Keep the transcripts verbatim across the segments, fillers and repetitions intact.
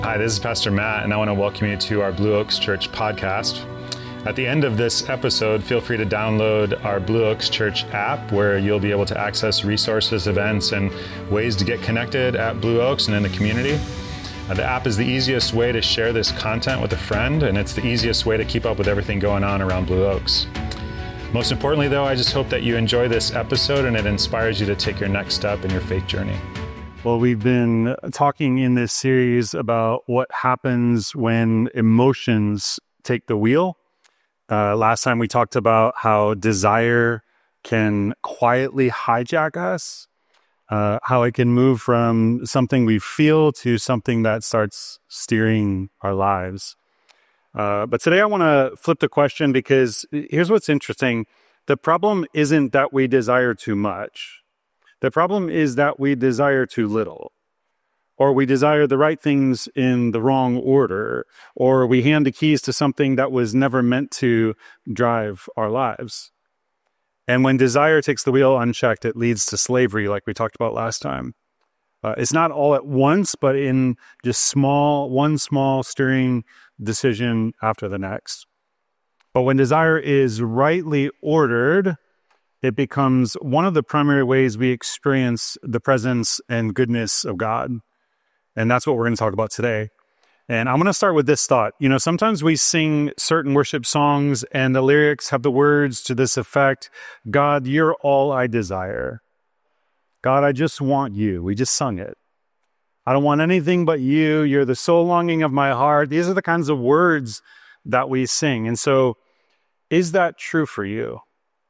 Hi, this is Pastor Matt, and I want to welcome you to our Blue Oaks Church podcast. At the end of this episode, feel free to download our Blue Oaks Church app, where you'll be able to access resources, events, and ways to get connected at Blue Oaks and in the community. Uh, the app is the easiest way to share this content with a friend, and it's the easiest way to keep up with everything going on around Blue Oaks. Most importantly, though, I just hope that you enjoy this episode and it inspires you to take your next step in your faith journey. Well, we've been talking in this series about what happens when emotions take the wheel. Uh, last time we talked about how desire can quietly hijack us, uh, how it can move from something we feel to something that starts steering our lives. Uh, but today I want to flip the question, because here's what's interesting. The problem isn't that we desire too much. The problem is that we desire too little, or we desire the right things in the wrong order, or we hand the keys to something that was never meant to drive our lives. And when desire takes the wheel unchecked, it leads to slavery, like we talked about last time. Uh, it's not all at once, but in just small, one small steering decision after the next. But when desire is rightly ordered, it becomes one of the primary ways we experience the presence and goodness of God. And that's what we're going to talk about today. And I'm going to start with this thought. You know, sometimes we sing certain worship songs and the lyrics have the words to this effect: God, you're all I desire. God, I just want you. We just sung it. I don't want anything but you. You're the sole longing of my heart. These are the kinds of words that we sing. And so, is that true for you?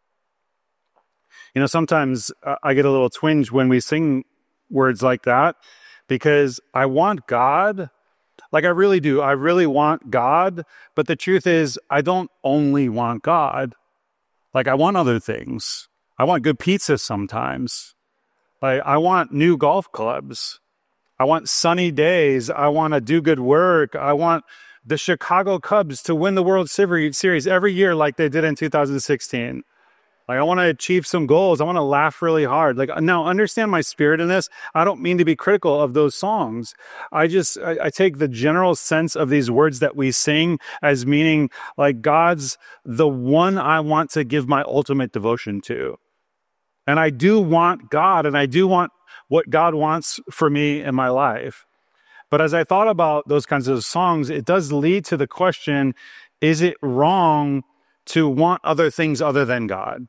You know, sometimes uh, I get a little twinge when we sing words like that, because I want God. Like I really do. I really want God. But the truth is, I don't only want God. Like I want other things. I want good pizza sometimes. Like I want new golf clubs. I want sunny days. I want to do good work. I want the Chicago Cubs to win the World Series every year like they did in two thousand sixteen. Like, I want to achieve some goals. I want to laugh really hard. Like, now, understand my spirit in this. I don't mean to be critical of those songs. I just, I, I take the general sense of these words that we sing as meaning, like, God's the one I want to give my ultimate devotion to. And I do want God, and I do want what God wants for me in my life. But as I thought about those kinds of songs, it does lead to the question, is it wrong to want other things other than God?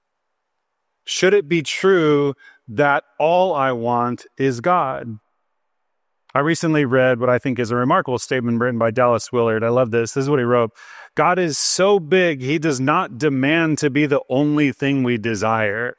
Should it be true that all I want is God? I recently read what I think is a remarkable statement written by Dallas Willard. I love this. This is what he wrote. God is so big, he does not demand to be the only thing we desire.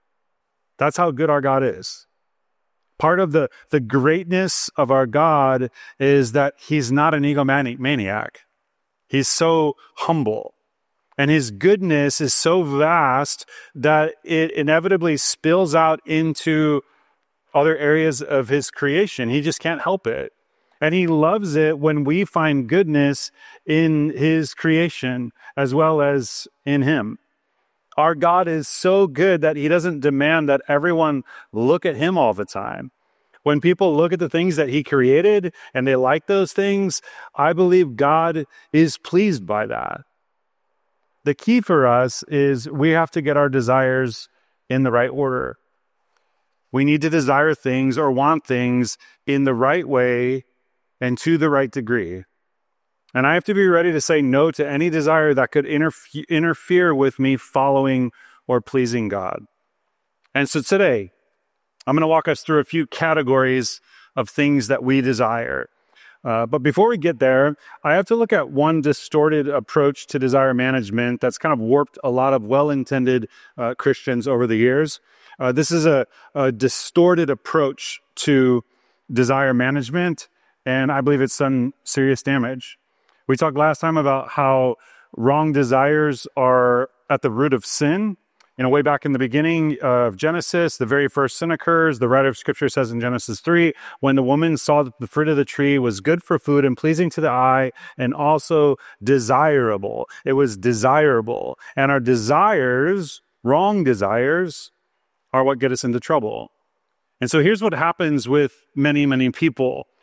That's how good our God is. Part of the, the greatness of our God is that he's not an egomaniac. He's so humble. And his goodness is so vast that it inevitably spills out into other areas of his creation. He just can't help it. And he loves it when we find goodness in his creation as well as in him. Our God is so good that he doesn't demand that everyone look at him all the time. When people look at the things that he created and they like those things, I believe God is pleased by that. The key for us is we have to get our desires in the right order. We need to desire things or want things in the right way and to the right degree. And I have to be ready to say no to any desire that could interfe- interfere with me following or pleasing God. And so today, I'm going to walk us through a few categories of things that we desire. Uh, but before we get there, I have to look at one distorted approach to desire management that's kind of warped a lot of well-intended uh, Christians over the years. Uh, this is a, a distorted approach to desire management, and I believe it's done serious damage. We talked last time about how wrong desires are at the root of sin. You know, way back in the beginning of Genesis, the very first sin occurs. The writer of Scripture says in Genesis three, when the woman saw that the fruit of the tree was good for food and pleasing to the eye and also desirable. It was desirable. And our desires, wrong desires, are what get us into trouble. And so here's what happens with many, many people.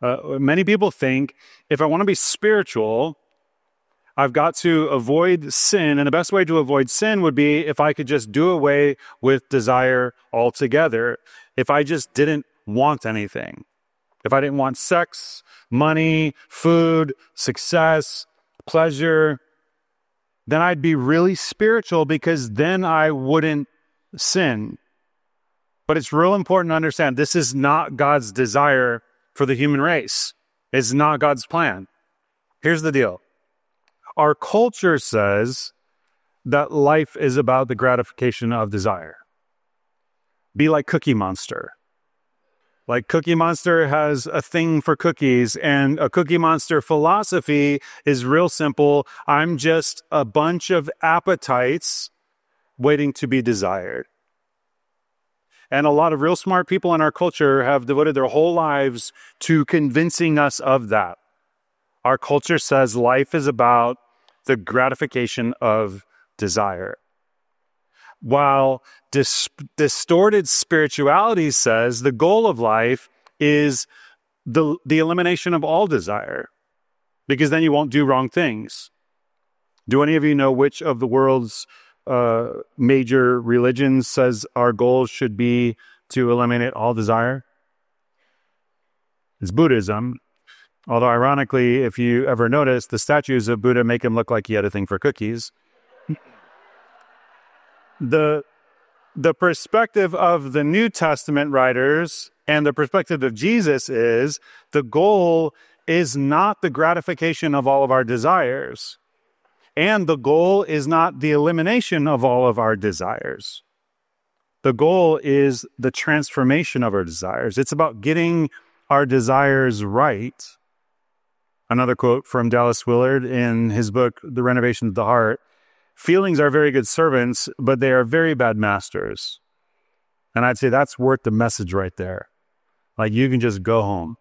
Uh, many people think if I want to be spiritual, I've got to avoid sin. And the best way to avoid sin would be if I could just do away with desire altogether. If I just didn't want anything. If I didn't want sex, money, food, success, pleasure, then I'd be really spiritual because then I wouldn't sin. But it's real important to understand this is not God's desire for the human race. It's not God's plan. Here's the deal. Our culture says that life is about the gratification of desire. Be like Cookie Monster. Like Cookie Monster has a thing for cookies, and a Cookie Monster philosophy is real simple. I'm just a bunch of appetites waiting to be desired. And a lot of real smart people in our culture have devoted their whole lives to convincing us of that. Our culture says life is about the gratification of desire. While dis- distorted spirituality says the goal of life is the, the elimination of all desire, because then you won't do wrong things. Do any of you know which of the world's uh, major religions says our goal should be to eliminate all desire? It's Buddhism. Although ironically, if you ever notice, the statues of Buddha make him look like he had a thing for cookies. The, the perspective of the New Testament writers and the perspective of Jesus is the goal is not the gratification of all of our desires. And the goal is not the elimination of all of our desires. The goal is the transformation of our desires. It's about getting our desires right. Another quote from Dallas Willard in his book, The Renovation of the Heart. Feelings are very good servants, but they are very bad masters. And I'd say that's worth the message right there. Like, you can just go home.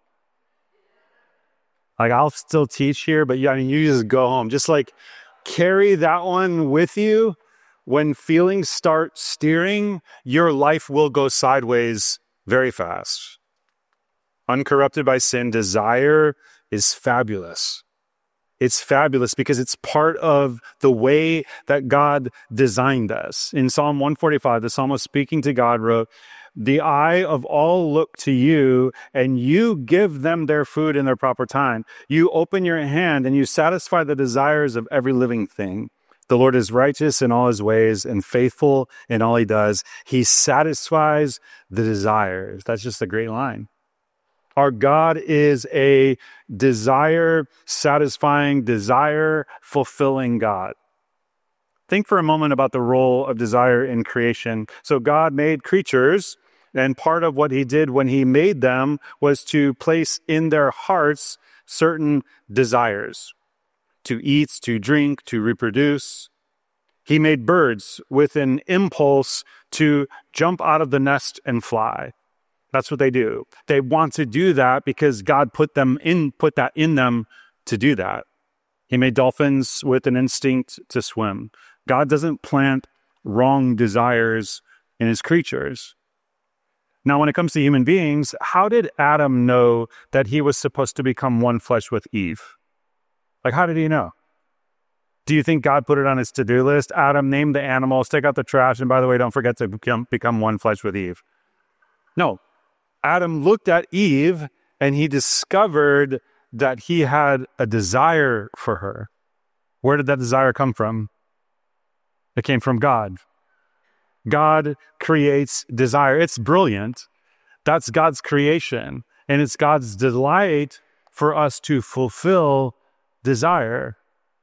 Like, I'll still teach here, but yeah, I mean, you just go home. Just like carry that one with you. When feelings start steering, your life will go sideways very fast. Uncorrupted by sin, desire is fabulous. It's fabulous because it's part of the way that God designed us. In Psalm one forty-five, the psalmist speaking to God wrote, "The eye of all look to you, and you give them their food in their proper time. You open your hand and you satisfy the desires of every living thing. The Lord is righteous in all his ways and faithful in all he does. He satisfies the desires." That's just a great line. Our God is a desire-satisfying, desire-fulfilling God. Think for a moment about the role of desire in creation. So God made creatures, and part of what he did when he made them was to place in their hearts certain desires, to eat, to drink, to reproduce. He made birds with an impulse to jump out of the nest and fly. That's what they do. They want to do that because God put them in, put that in them to do that. He made dolphins with an instinct to swim. God doesn't plant wrong desires in his creatures. Now, when it comes to human beings, how did Adam know that he was supposed to become one flesh with Eve? Like, how did he know? Do you think God put it on his to-do list? Adam, name the animals, take out the trash, and by the way, don't forget to become, become one flesh with Eve. No. Adam looked at Eve and he discovered that he had a desire for her. Where did that desire come from? It came from God. God creates desire. It's brilliant. That's God's creation. And it's God's delight for us to fulfill desire.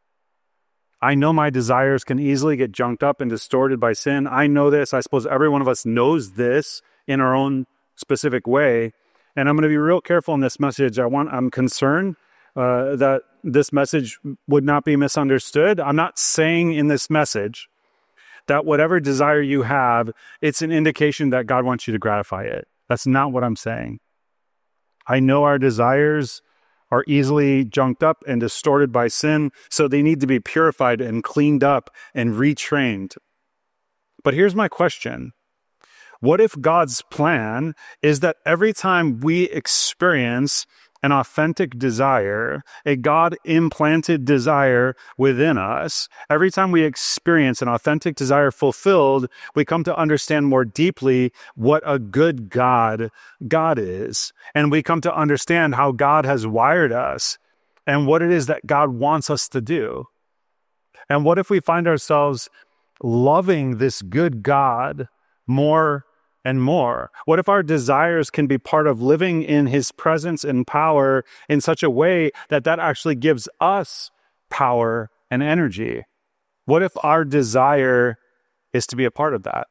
I know my desires can easily get junked up and distorted by sin. I know this. I suppose every one of us knows this in our own specific way. And I'm going to be real careful in this message. I want, I'm concerned uh, that this message would not be misunderstood. I'm not saying in this message that whatever desire you have, it's an indication that God wants you to gratify it. That's not what I'm saying. I know our desires are easily junked up and distorted by sin, so they need to be purified and cleaned up and retrained. But here's my question. What if God's plan is that every time we experience an authentic desire, a God-implanted desire within us, every time we experience an authentic desire fulfilled, we come to understand more deeply what a good God God is. And we come to understand how God has wired us and what it is that God wants us to do. And what if we find ourselves loving this good God more and more? What if our desires can be part of living in his presence and power in such a way that that actually gives us power and energy? What if our desire is to be a part of that?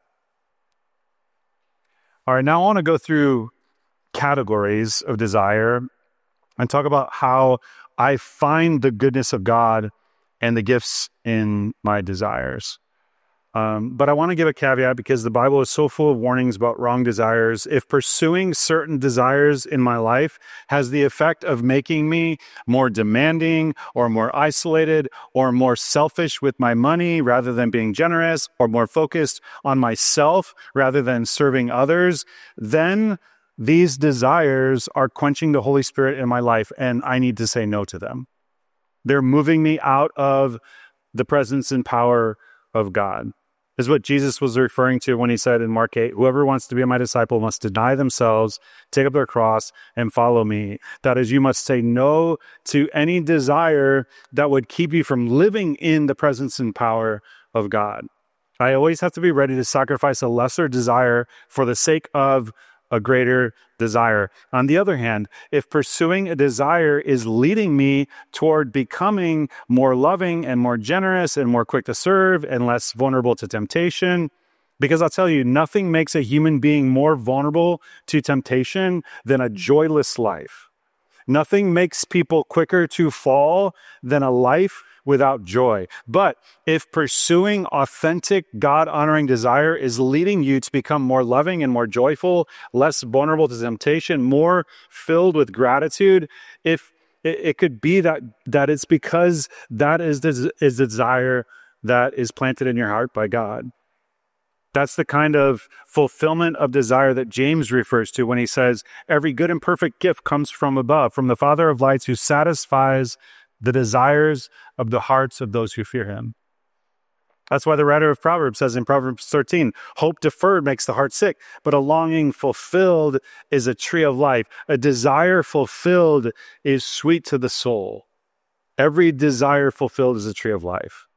All right, now I want to go through categories of desire and talk about how I find the goodness of God and the gifts in my desires. Um, but I want to give a caveat because the Bible is so full of warnings about wrong desires. If pursuing certain desires in my life has the effect of making me more demanding or more isolated or more selfish with my money rather than being generous or more focused on myself rather than serving others, then these desires are quenching the Holy Spirit in my life, and I need to say no to them. They're moving me out of the presence and power of God. This is what Jesus was referring to when he said in Mark eight, whoever wants to be my disciple must deny themselves, take up their cross, and follow me. That is, you must say no to any desire that would keep you from living in the presence and power of God. I always have to be ready to sacrifice a lesser desire for the sake of a greater desire. On the other hand, if pursuing a desire is leading me toward becoming more loving and more generous and more quick to serve and less vulnerable to temptation, because I'll tell you, nothing makes a human being more vulnerable to temptation than a joyless life. Nothing makes people quicker to fall than a life without joy. But if pursuing authentic, God-honoring desire is leading you to become more loving and more joyful, less vulnerable to temptation, more filled with gratitude, if it, it could be that that it's because that is the, is the desire that is planted in your heart by God. That's the kind of fulfillment of desire that James refers to when he says, every good and perfect gift comes from above, from the Father of lights, who satisfies the desires of the hearts of those who fear him. That's why the writer of Proverbs says in Proverbs thirteen, hope deferred makes the heart sick, but a longing fulfilled is a tree of life. A desire fulfilled is sweet to the soul. Every desire fulfilled is a tree of life.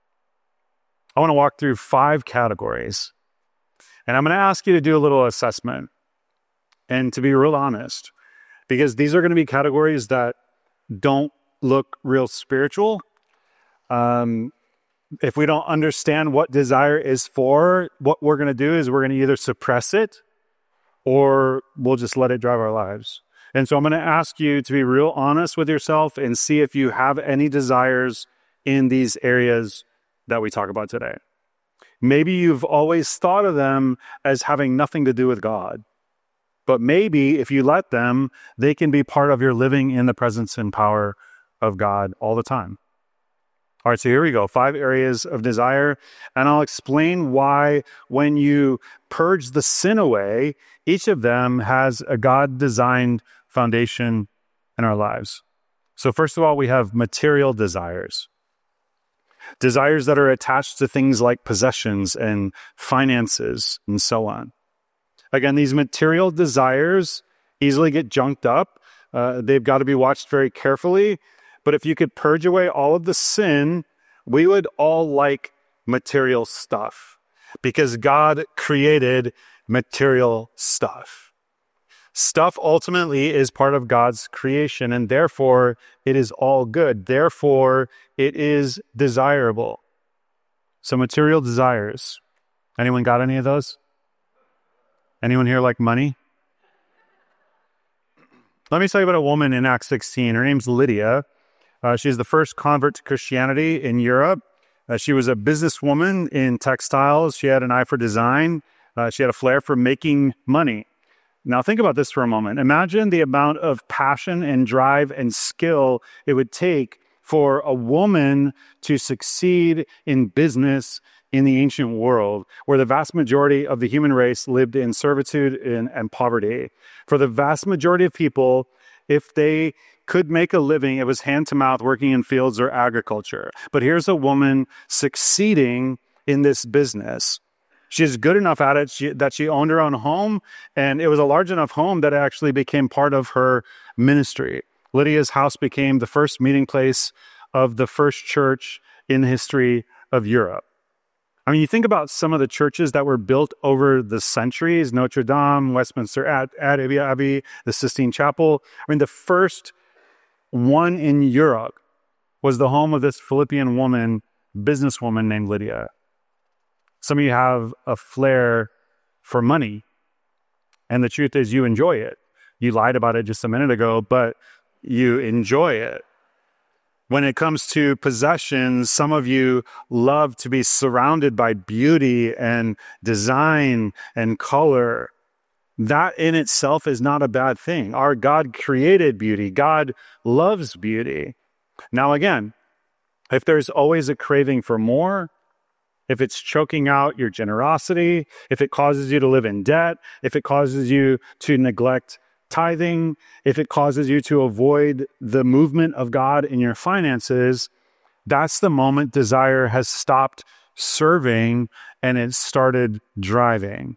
I want to walk through five categories, and I'm going to ask you to do a little assessment and to be real honest, because these are going to be categories that don't look real spiritual. Um, if we don't understand what desire is for, what we're going to do is we're going to either suppress it or we'll just let it drive our lives. And so I'm going to ask you to be real honest with yourself and see if you have any desires in these areas that we talk about today. Maybe you've always thought of them as having nothing to do with God, but maybe if you let them, they can be part of your living in the presence and power of God all the time. All right, so here we go. Five areas of desire, and I'll explain why when you purge the sin away, each of them has a God-designed foundation in our lives. So first of all, we have material desires. Desires that are attached to things like possessions and finances and so on. Again, these material desires easily get junked up. Uh, they've got to be watched very carefully. But if you could purge away all of the sin, we would all like material stuff because God created material stuff. Stuff ultimately is part of God's creation, and therefore it is all good. Therefore, it is desirable. So material desires. Anyone got any of those? Anyone here like money? Let me tell you about a woman in Acts sixteen. Her name's Lydia. Uh, she's the first convert to Christianity in Europe. Uh, she was a businesswoman in textiles. She had an eye for design. Uh, she had a flair for making money. Now think about this for a moment. Imagine the amount of passion and drive and skill it would take for a woman to succeed in business in the ancient world, where the vast majority of the human race lived in servitude and, and poverty. For the vast majority of people, if they could make a living, it was hand to mouth, working in fields or agriculture. But here's a woman succeeding in this business. She's good enough at it she, that she owned her own home, and it was a large enough home that it actually became part of her ministry. Lydia's house became the first meeting place of the first church in the history of Europe. I mean, you think about some of the churches that were built over the centuries, Notre Dame, Westminster Abbey, the Sistine Chapel. I mean, the first one in Europe was the home of this Philippian woman, businesswoman named Lydia. Some of you have a flair for money, and the truth is you enjoy it. You lied about it just a minute ago, but you enjoy it. When it comes to possessions, some of you love to be surrounded by beauty and design and color. That in itself is not a bad thing. Our God created beauty. God loves beauty. Now again, if there's always a craving for more, if it's choking out your generosity, if it causes you to live in debt, if it causes you to neglect tithing, if it causes you to avoid the movement of God in your finances, that's the moment desire has stopped serving and it started driving.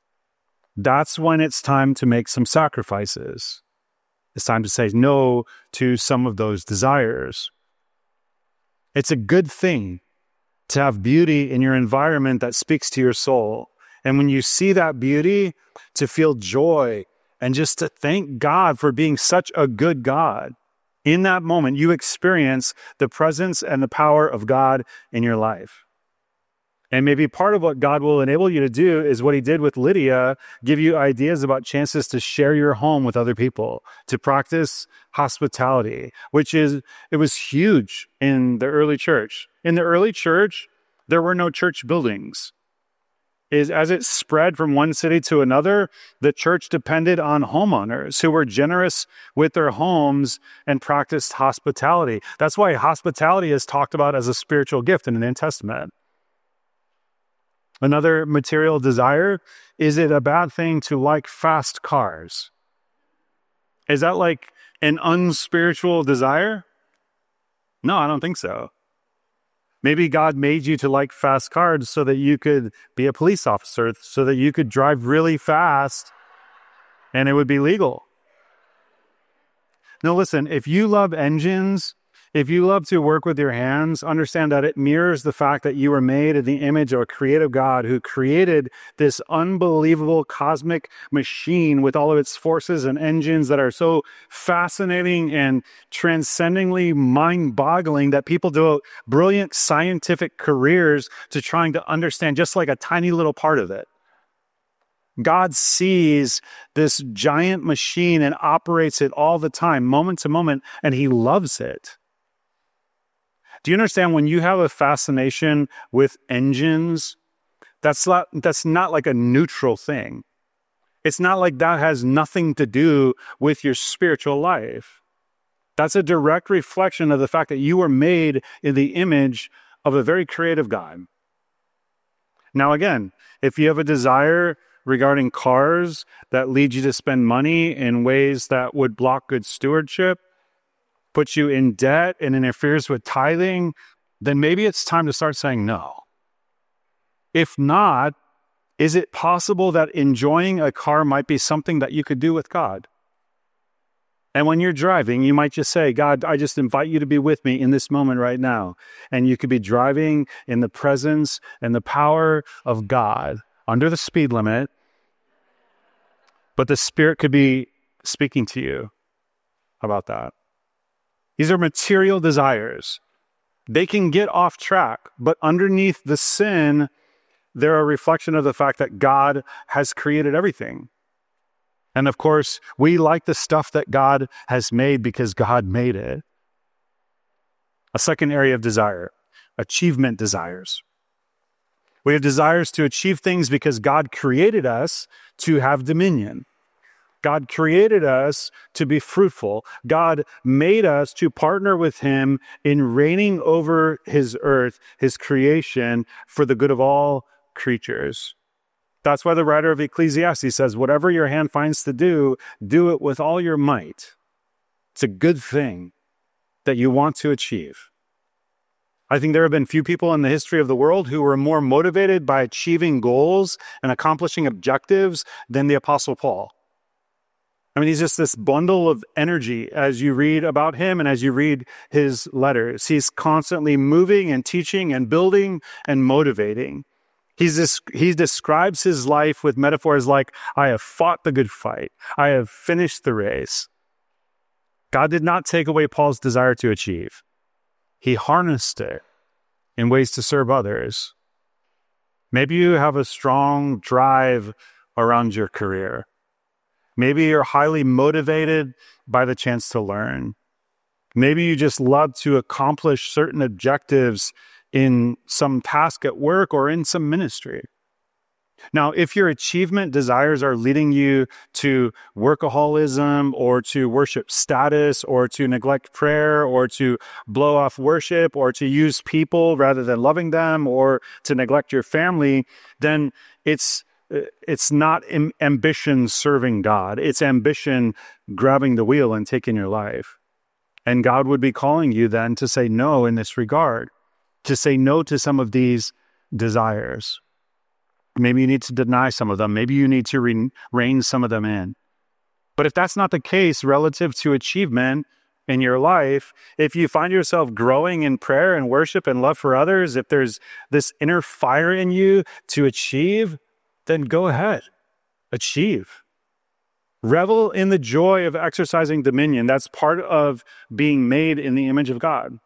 That's when it's time to make some sacrifices. It's time to say no to some of those desires. It's a good thing to have beauty in your environment that speaks to your soul. And when you see that beauty, to feel joy and just to thank God for being such a good God. In that moment, you experience the presence and the power of God in your life. And maybe part of what God will enable you to do is what he did with Lydia, give you ideas about chances to share your home with other people, to practice hospitality, which is, it was huge in the early church. In the early church, there were no church buildings. Is as it spread from one city to another, the church depended on homeowners who were generous with their homes and practiced hospitality. That's why hospitality is talked about as a spiritual gift in the New Testament. Another material desire, is it a bad thing to like fast cars? Is that like an unspiritual desire? No, I don't think so. Maybe God made you to like fast cars so that you could be a police officer, so that you could drive really fast and it would be legal. Now listen, if you love engines, if you love to work with your hands, understand that it mirrors the fact that you were made in the image of a creative God who created this unbelievable cosmic machine with all of its forces and engines that are so fascinating and transcendingly mind-boggling that people devote brilliant scientific careers to trying to understand just like a tiny little part of it. God sees this giant machine and operates it all the time, moment to moment, and he loves it. Do you understand when you have a fascination with engines, that's not, that's not like a neutral thing. It's not like that has nothing to do with your spiritual life. That's a direct reflection of the fact that you were made in the image of a very creative God. Now again, if you have a desire regarding cars that lead you to spend money in ways that would block good stewardship, puts you in debt and interferes with tithing, then maybe it's time to start saying no. If not, is it possible that enjoying a car might be something that you could do with God? And when you're driving, you might just say, God, I just invite you to be with me in this moment right now. And you could be driving in the presence and the power of God under the speed limit, but the Spirit could be speaking to you about that. These are material desires. They can get off track, but underneath the sin, they're a reflection of the fact that God has created everything. And of course, we like the stuff that God has made because God made it. A second area of desire, achievement desires. We have desires to achieve things because God created us to have dominion. God created us to be fruitful. God made us to partner with him in reigning over his earth, his creation, for the good of all creatures. That's why the writer of Ecclesiastes says, whatever your hand finds to do, do it with all your might. It's a good thing that you want to achieve. I think there have been few people in the history of the world who were more motivated by achieving goals and accomplishing objectives than the Apostle Paul. I mean, he's just this bundle of energy as you read about him and as you read his letters. He's constantly moving and teaching and building and motivating. He's this, he describes his life with metaphors like, I have fought the good fight. I have finished the race. God did not take away Paul's desire to achieve. He harnessed it in ways to serve others. Maybe you have a strong drive around your career. Maybe you're highly motivated by the chance to learn. Maybe you just love to accomplish certain objectives in some task at work or in some ministry. Now, if your achievement desires are leading you to workaholism or to worship status or to neglect prayer or to blow off worship or to use people rather than loving them or to neglect your family, then it's it's not am- ambition serving God. It's ambition grabbing the wheel and taking your life. And God would be calling you then to say no in this regard, to say no to some of these desires. Maybe you need to deny some of them. Maybe you need to re- rein some of them in. But if that's not the case relative to achievement in your life, if you find yourself growing in prayer and worship and love for others, if there's this inner fire in you to achieve, then go ahead. Achieve. Revel in the joy of exercising dominion. That's part of being made in the image of God.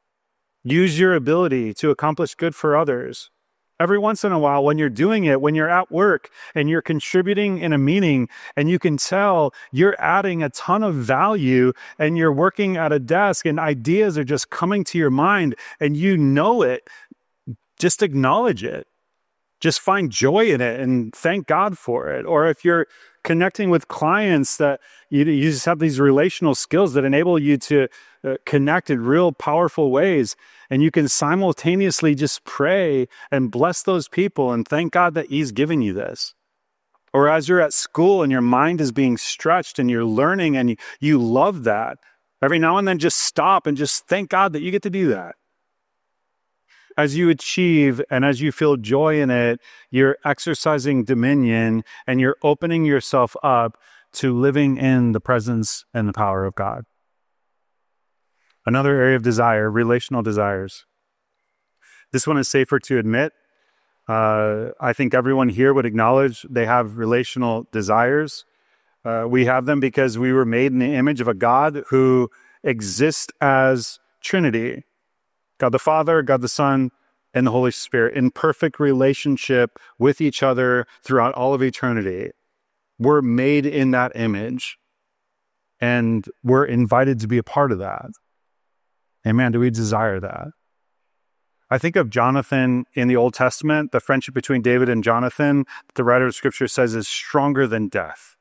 Use your ability to accomplish good for others. Every once in a while, when you're doing it, when you're at work and you're contributing in a meeting and you can tell you're adding a ton of value and you're working at a desk and ideas are just coming to your mind and you know it, just acknowledge it. Just find joy in it and thank God for it. Or if you're connecting with clients that you, you just have these relational skills that enable you to uh, connect in real powerful ways, and you can simultaneously just pray and bless those people and thank God that He's giving you this. Or as you're at school and your mind is being stretched and you're learning and you, you love that, every now and then just stop and just thank God that you get to do that. As you achieve and as you feel joy in it, you're exercising dominion and you're opening yourself up to living in the presence and the power of God. Another area of desire, relational desires. This one is safer to admit. Uh, I think everyone here would acknowledge they have relational desires. Uh, we have them because we were made in the image of a God who exists as Trinity. God the Father, God the Son, and the Holy Spirit in perfect relationship with each other throughout all of eternity. We're made in that image, and we're invited to be a part of that. And man, do we desire that? I think of Jonathan in the Old Testament, the friendship between David and Jonathan, the writer of Scripture says is stronger than death.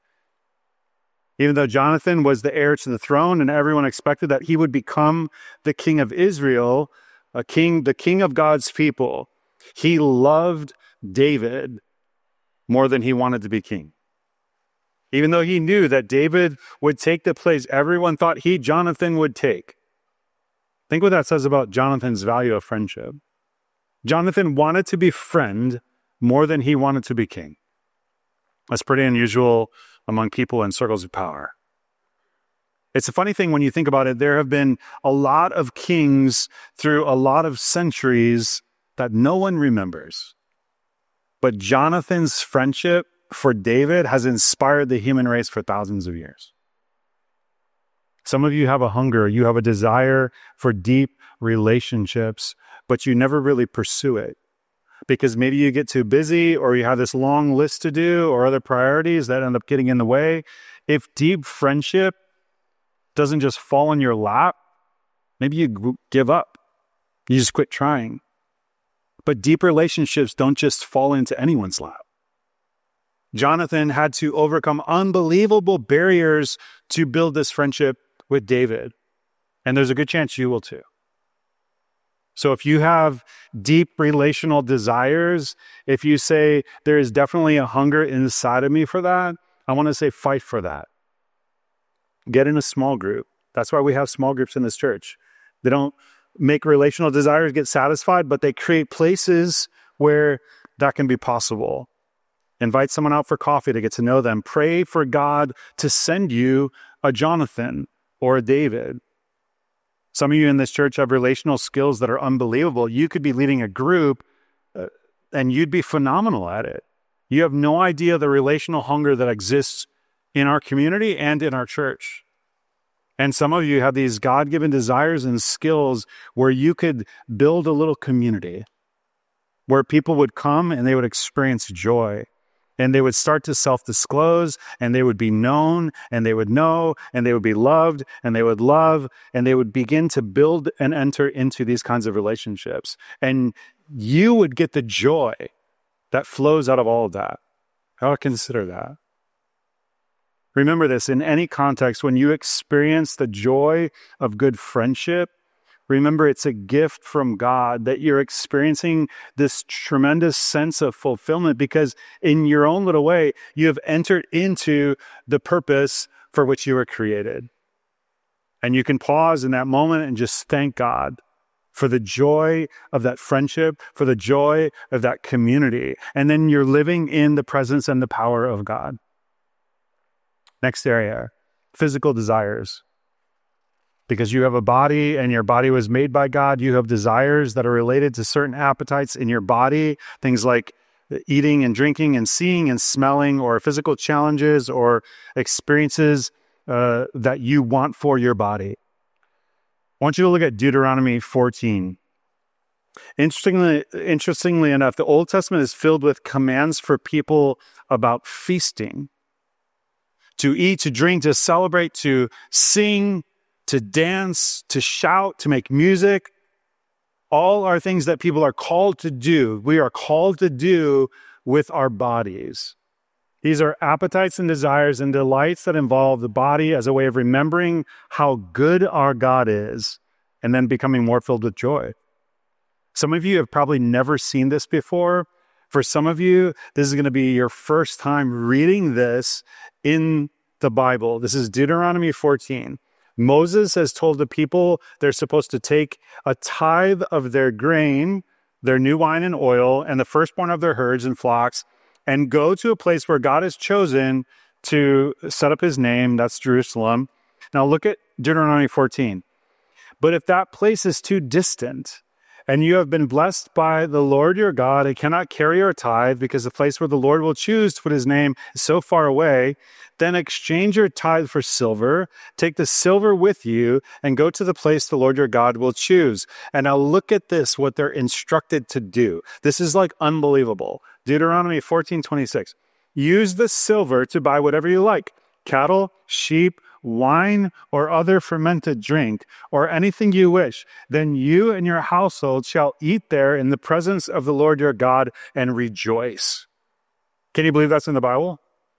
Even though Jonathan was the heir to the throne and everyone expected that he would become the king of Israel, a king, the king of God's people, he loved David more than he wanted to be king. Even though he knew that David would take the place everyone thought he, Jonathan, would take. Think what that says about Jonathan's value of friendship. Jonathan wanted to be friend more than he wanted to be king. That's pretty unusual among people in circles of power. It's a funny thing when you think about it. There have been a lot of kings through a lot of centuries that no one remembers. But Jonathan's friendship for David has inspired the human race for thousands of years. Some of you have a hunger, you have a desire for deep relationships, but you never really pursue it. Because maybe you get too busy or you have this long list to do or other priorities that end up getting in the way. If deep friendship doesn't just fall in your lap, maybe you give up. You just quit trying. But deep relationships don't just fall into anyone's lap. Jonathan had to overcome unbelievable barriers to build this friendship with David. And there's a good chance you will too. So if you have deep relational desires, if you say there is definitely a hunger inside of me for that, I want to say fight for that. Get in a small group. That's why we have small groups in this church. They don't make relational desires get satisfied, but they create places where that can be possible. Invite someone out for coffee to get to know them. Pray for God to send you a Jonathan or a David. Some of you in this church have relational skills that are unbelievable. You could be leading a group uh, and you'd be phenomenal at it. You have no idea the relational hunger that exists in our community and in our church. And some of you have these God-given desires and skills where you could build a little community where people would come and they would experience joy. And they would start to self-disclose, and they would be known, and they would know, and they would be loved, and they would love, and they would begin to build and enter into these kinds of relationships. And you would get the joy that flows out of all of that. I would consider that. Remember this, in any context, when you experience the joy of good friendship, remember it's a gift from God that you're experiencing this tremendous sense of fulfillment because in your own little way, you have entered into the purpose for which you were created. And you can pause in that moment and just thank God for the joy of that friendship, for the joy of that community. And then you're living in the presence and the power of God. Next area, physical desires. Because you have a body and your body was made by God, you have desires that are related to certain appetites in your body, things like eating and drinking and seeing and smelling, or physical challenges or experiences uh, that you want for your body. I want you to look at Deuteronomy fourteen. Interestingly, interestingly enough, the Old Testament is filled with commands for people about feasting. To eat, to drink, to celebrate, to sing, to dance, to shout, to make music. All are things that people are called to do. We are called to do with our bodies. These are appetites and desires and delights that involve the body as a way of remembering how good our God is and then becoming more filled with joy. Some of you have probably never seen this before. For some of you, this is going to be your first time reading this in the Bible. This is Deuteronomy fourteen. Moses has told the people they're supposed to take a tithe of their grain, their new wine and oil, and the firstborn of their herds and flocks, and go to a place where God has chosen to set up his name. That's Jerusalem. Now look at Deuteronomy fourteen. But if that place is too distant, and you have been blessed by the Lord your God and cannot carry your tithe because the place where the Lord will choose to put his name is so far away, then exchange your tithe for silver, take the silver with you, and go to the place the Lord your God will choose. And now look at this, what they're instructed to do. This is like unbelievable. Deuteronomy fourteen twenty-six. Use the silver to buy whatever you like, cattle, sheep, wine, or other fermented drink, or anything you wish. Then you and your household shall eat there in the presence of the Lord your God and rejoice. Can you believe that's in the Bible?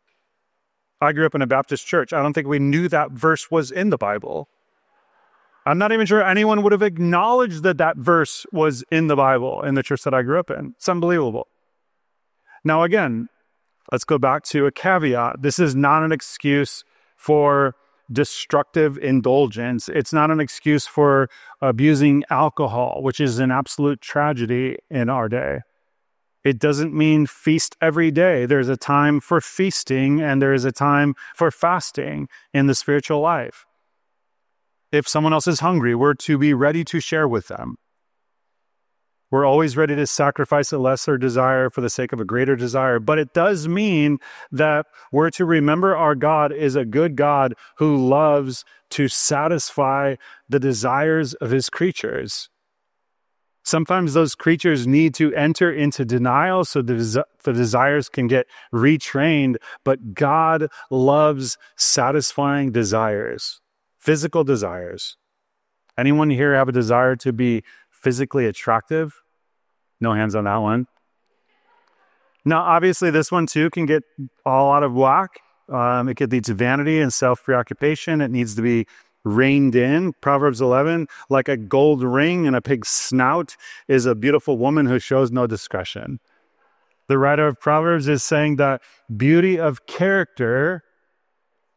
I grew up in a Baptist church. I don't think we knew that verse was in the Bible. I'm not even sure anyone would have acknowledged that that verse was in the Bible in the church that I grew up in. It's unbelievable. Now, again, let's go back to a caveat. This is not an excuse for destructive indulgence. It's not an excuse for abusing alcohol, which is an absolute tragedy in our day. It doesn't mean feast every day. There's a time for feasting and there is a time for fasting in the spiritual life. If someone else is hungry, we're to be ready to share with them. We're always ready to sacrifice a lesser desire for the sake of a greater desire. But it does mean that we're to remember our God is a good God who loves to satisfy the desires of his creatures. Sometimes those creatures need to enter into denial so the, des- the desires can get retrained. But God loves satisfying desires, physical desires. Anyone here have a desire to be physically attractive? No hands on that one. Now, obviously, this one too can get all out of whack. Um, it could lead to vanity and self-preoccupation. It needs to be reined in. Proverbs eleven, like a gold ring in a pig's snout is a beautiful woman who shows no discretion. The writer of Proverbs is saying that beauty of character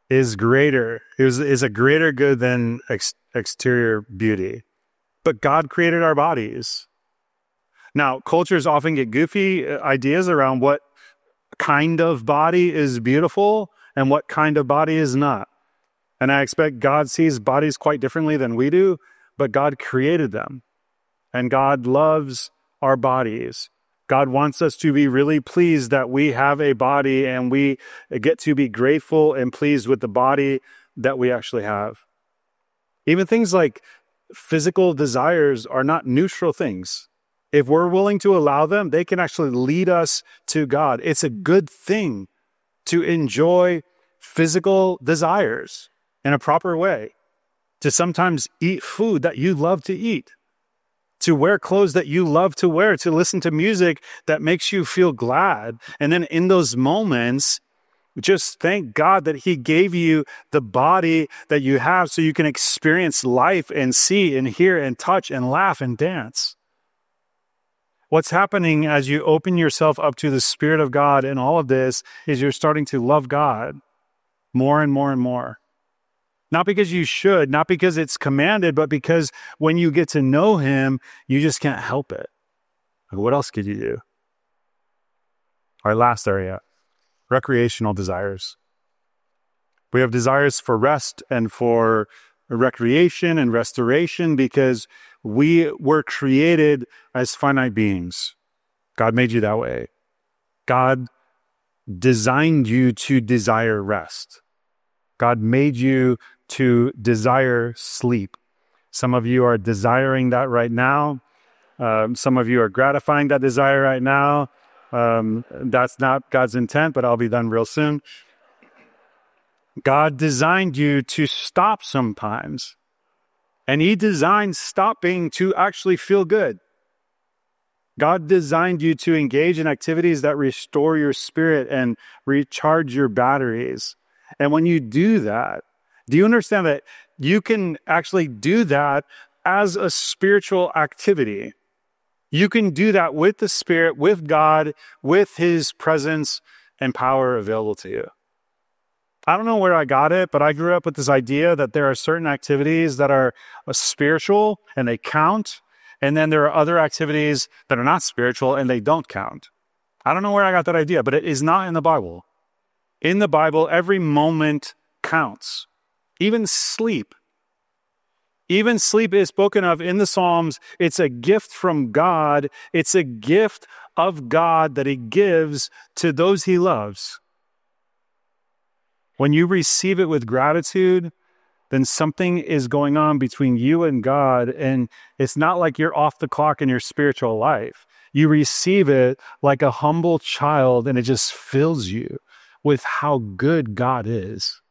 is greater, is, is a greater good than ex- exterior beauty. But God created our bodies. Now, cultures often get goofy ideas around what kind of body is beautiful and what kind of body is not. And I expect God sees bodies quite differently than we do, but God created them. And God loves our bodies. God wants us to be really pleased that we have a body, and we get to be grateful and pleased with the body that we actually have. Even things like physical desires are not neutral things. If we're willing to allow them, they can actually lead us to God. It's a good thing to enjoy physical desires in a proper way, to sometimes eat food that you love to eat, to wear clothes that you love to wear, to listen to music that makes you feel glad. And then in those moments, just thank God that he gave you the body that you have so you can experience life and see and hear and touch and laugh and dance. What's happening as you open yourself up to the Spirit of God in all of this is you're starting to love God more and more and more. Not because you should, not because it's commanded, but because when you get to know him, you just can't help it. What else could you do? Our last area, recreational desires. We have desires for rest and for recreation and restoration because we were created as finite beings. God made you that way. God designed you to desire rest. God made you to desire sleep. Some of you are desiring that right now. Um, some of you are gratifying that desire right now. Um, that's not God's intent, but I'll be done real soon. God designed you to stop sometimes. And he designed stopping to actually feel good. God designed you to engage in activities that restore your spirit and recharge your batteries. And when you do that, do you understand that you can actually do that as a spiritual activity? You can do that with the Spirit, with God, with his presence and power available to you. I don't know where I got it, but I grew up with this idea that there are certain activities that are spiritual and they count, and then there are other activities that are not spiritual and they don't count. I don't know where I got that idea, but it is not in the Bible. In the Bible, every moment counts. Even sleep. Even sleep is spoken of in the Psalms. It's a gift from God. It's a gift of God that he gives to those he loves. When you receive it with gratitude, then something is going on between you and God, and it's not like you're off the clock in your spiritual life. You receive it like a humble child, and it just fills you with how good God is.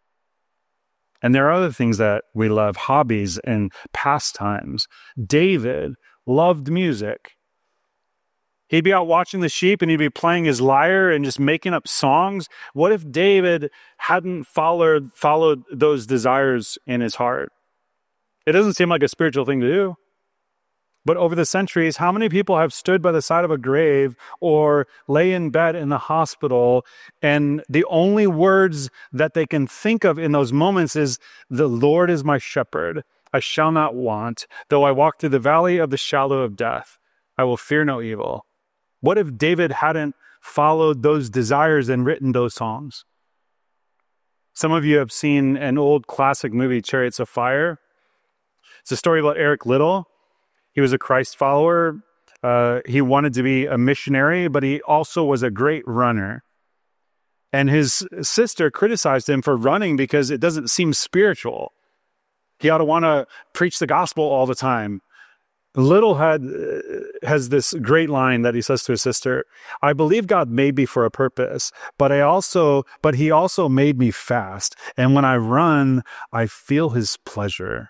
And there are other things that we love, hobbies and pastimes. David loved music. He'd be out watching the sheep and he'd be playing his lyre and just making up songs. What if David hadn't followed, followed those desires in his heart? It doesn't seem like a spiritual thing to do. But over the centuries, how many people have stood by the side of a grave or lay in bed in the hospital, and the only words that they can think of in those moments is, "The Lord is my shepherd, I shall not want. Though I walk through the valley of the shadow of death, I will fear no evil." What if David hadn't followed those desires and written those songs? Some of you have seen an old classic movie, Chariots of Fire. It's a story about Eric Liddell. He was a Christ follower. Uh, he wanted to be a missionary, but he also was a great runner. And his sister criticized him for running because it doesn't seem spiritual. He ought to want to preach the gospel all the time. Liddell had uh, has this great line that he says to his sister, "I believe God made me for a purpose, but I also, but he also made me fast. And when I run, I feel his pleasure."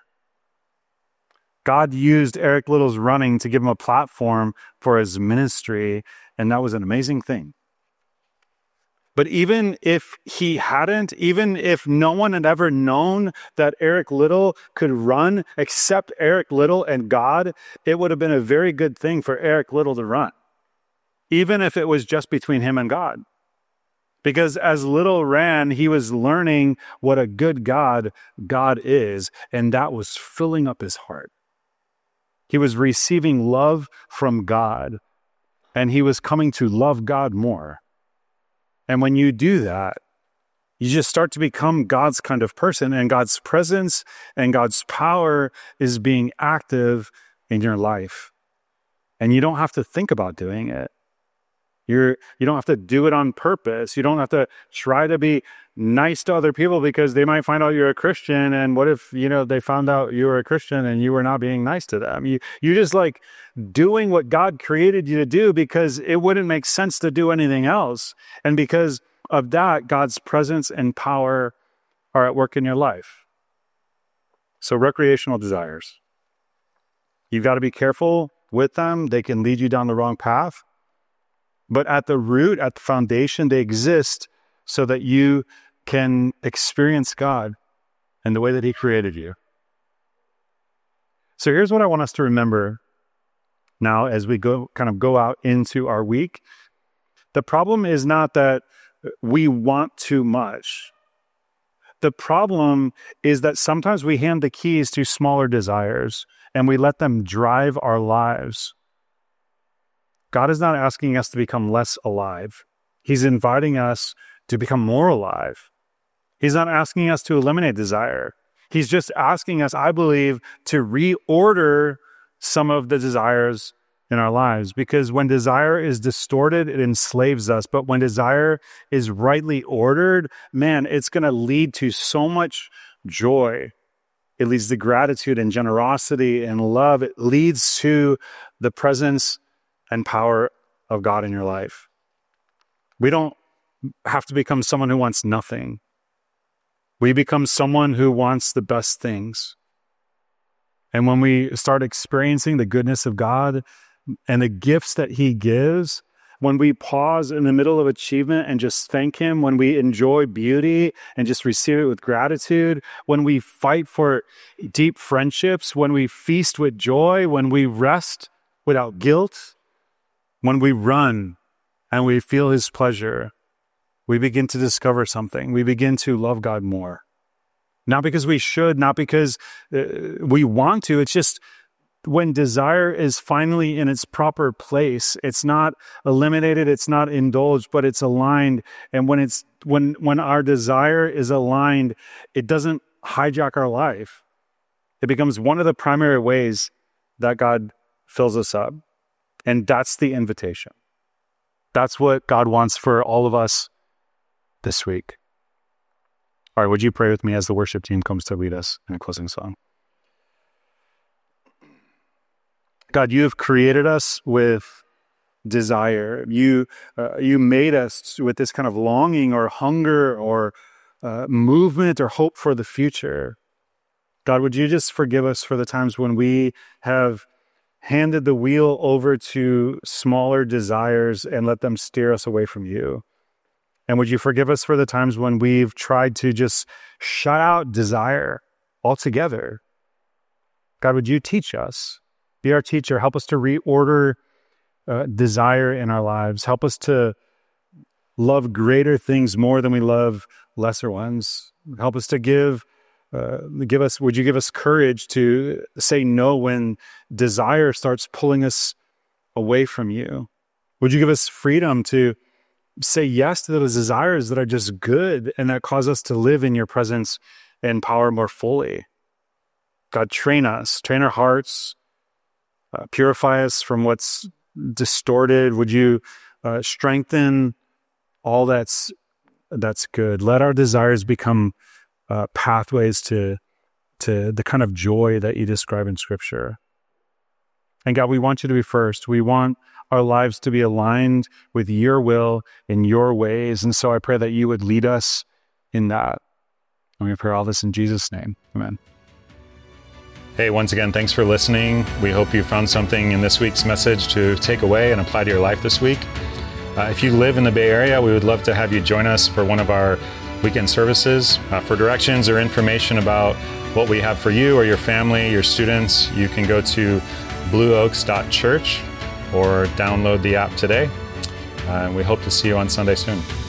God used Eric Liddell's running to give him a platform for his ministry, and that was an amazing thing. But even if he hadn't, even if no one had ever known that Eric Liddell could run except Eric Liddell and God, it would have been a very good thing for Eric Liddell to run, even if it was just between him and God. Because as little Ran, he was learning what a good God God is, and that was filling up his heart. He was receiving love from God, and he was coming to love God more. And when you do that, you just start to become God's kind of person, and God's presence and God's power is being active in your life. And you don't have to think about doing it. You're, you don't have to do it on purpose. You don't have to try to be nice to other people because they might find out you're a Christian. And what if, you know, they found out you were a Christian and you were not being nice to them? You, you just like doing what God created you to do because it wouldn't make sense to do anything else. And because of that, God's presence and power are at work in your life. So recreational desires. You've got to be careful with them. They can lead you down the wrong path. But at the root, at the foundation, they exist so that you can experience God and the way that he created you. So here's what I want us to remember now as we go kind of go out into our week. The problem is not that we want too much. The problem is that sometimes we hand the keys to smaller desires and we let them drive our lives. God is not asking us to become less alive. He's inviting us to become more alive. He's not asking us to eliminate desire. He's just asking us, I believe, to reorder some of the desires in our lives. Because when desire is distorted, it enslaves us. But when desire is rightly ordered, man, it's going to lead to so much joy. It leads to gratitude and generosity and love. It leads to the presence and power of God in your life. We don't have to become someone who wants nothing. We become someone who wants the best things. And when we start experiencing the goodness of God and the gifts that he gives, when we pause in the middle of achievement and just thank him, when we enjoy beauty and just receive it with gratitude, when we fight for deep friendships, when we feast with joy, when we rest without guilt, when we run and we feel his pleasure, we begin to discover something. We begin to love God more. Not because we should, not because uh, we want to. It's just when desire is finally in its proper place, it's not eliminated, it's not indulged, but it's aligned. And when it's when when our desire is aligned, it doesn't hijack our life. It becomes one of the primary ways that God fills us up. And that's the invitation. That's what God wants for all of us this week. All right, would you pray with me as the worship team comes to lead us in a closing song? God, you have created us with desire. You uh, you made us with this kind of longing or hunger or uh, movement or hope for the future. God, would you just forgive us for the times when we have handed the wheel over to smaller desires and let them steer us away from you? And would you forgive us for the times when we've tried to just shut out desire altogether? God, would you teach us? Be our teacher. Help us to reorder uh, desire in our lives. Help us to love greater things more than we love lesser ones. Help us to give Uh, give us, would you give us courage to say no when desire starts pulling us away from you? Would you give us freedom to say yes to those desires that are just good and that cause us to live in your presence and power more fully? God, train us, train our hearts, uh, purify us from what's distorted. Would you uh, strengthen all that's that's good? Let our desires become Uh, pathways to to the kind of joy that you describe in Scripture. And God, we want you to be first. We want our lives to be aligned with your will in your ways. And so I pray that you would lead us in that. And we pray all this in Jesus' name. Amen. Hey, once again, thanks for listening. We hope you found something in this week's message to take away and apply to your life this week. Uh, if you live in the Bay Area, we would love to have you join us for one of our weekend services. Uh, for directions or information about what we have for you or your family, your students, you can go to blue oaks dot church or download the app today. Uh, we hope to see you on Sunday soon.